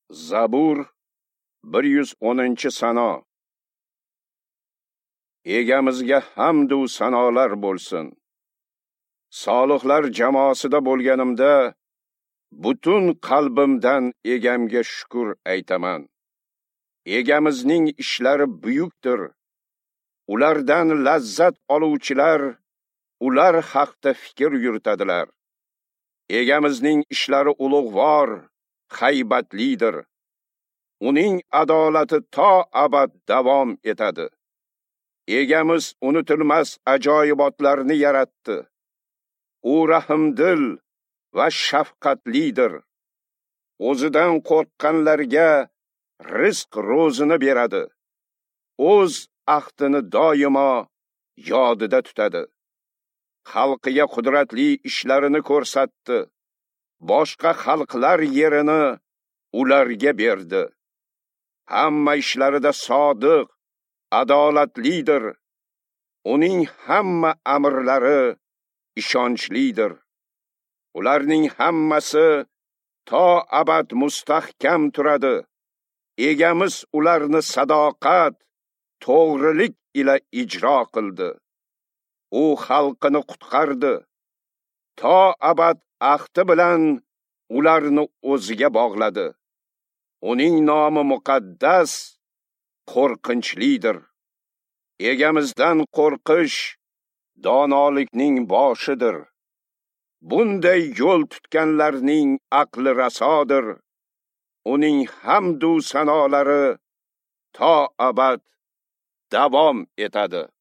Zabur 110-sano. Egamizga hamd u sanolar bo'lsin. Solihlar jamoasida bo'lganimda butun qalbimdan egamga shukr aytaman. Egamizning ishlari buyukdir. Ulardan lazzat oluvchilar ular haqda fikr yuritadilar. Egamizning ishlari ulug'vor, haybatlidir. Uning adolati to abad davom etadi. Egamiz unutilmas ajoyibotlarni yaratdi. U rahmdil va shafqatlidir. O'zidan qo'rqqanlarga rizq ro'zini beradi. O'z ahdini doimo yodida tutadi. Xalqiga qudratli ishlarini ko'rsatdi. Boshqa xalqlar yerini ularga berdi. Hamma ishlarida sodiq, adolatlidir. Uning hamma amrlari ishonchlidir. Ularning hammasi to abad mustahkam turadi. Egamiz ularni sadoqat, to'g'rilik ila ijro qildi. U xalqini qutqardi. To abad ahdi bilan ularni o'ziga bog'ladi. Uning nomi muqaddas, qo'rqinchlidir. Egamizdan qo'rqish donolikning boshidir. Bunday yo'l tutganlarning aqli rasodir. Uning hamd u sanolari to abad davom etadi.